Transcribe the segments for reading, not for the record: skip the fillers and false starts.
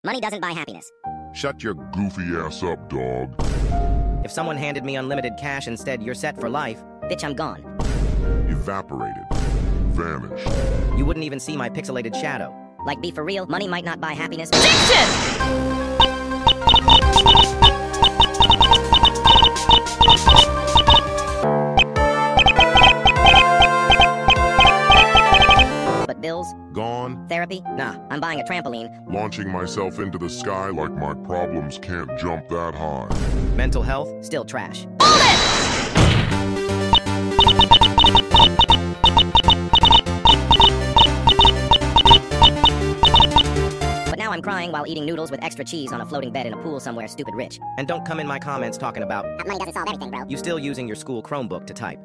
Money doesn't buy happiness. Shut your goofy ass up, dog. If someone handed me unlimited cash instead, you're set for life. Bitch, I'm gone. Evaporated. Vanished. You wouldn't even see my pixelated shadow. Like, be for real, money might not buy happiness. But bills? Gone. Therapy? Nah, I'm buying a trampoline. Launching myself into the sky like my problems can't jump that high. Mental health? Still trash. But now I'm crying while eating noodles with extra cheese on a floating bed in a pool somewhere stupid rich. And don't come in my comments talking about Money doesn't solve everything, bro. you still using your school Chromebook to type.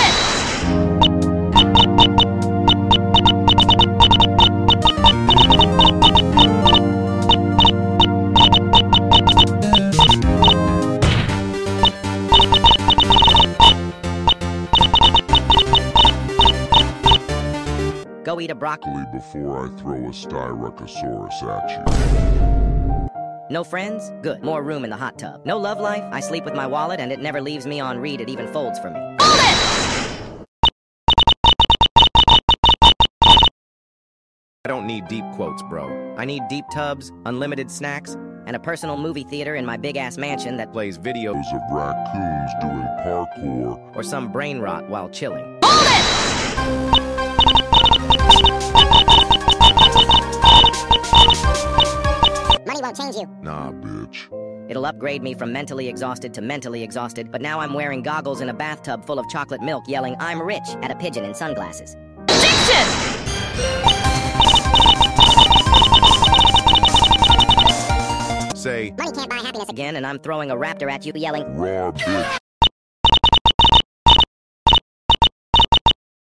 Go eat a broccoli. Before I throw a Styracosaurus at you. No friends? Good. More room in the hot tub. No love life? I sleep with my wallet and it never leaves me on read. It even folds for me. I don't need deep quotes, bro. I need deep tubs, unlimited snacks, and a personal movie theater in my big-ass mansion that plays videos Of raccoons doing parkour. or some brain rot while chilling. Money won't change you. Nah, bitch. It'll upgrade me from mentally exhausted to mentally exhausted, but now I'm wearing goggles in a bathtub full of chocolate milk yelling, "I'm rich," at a pigeon in sunglasses. Say, Money can't buy happiness Again, and I'm throwing a raptor at you yelling, raw bitch.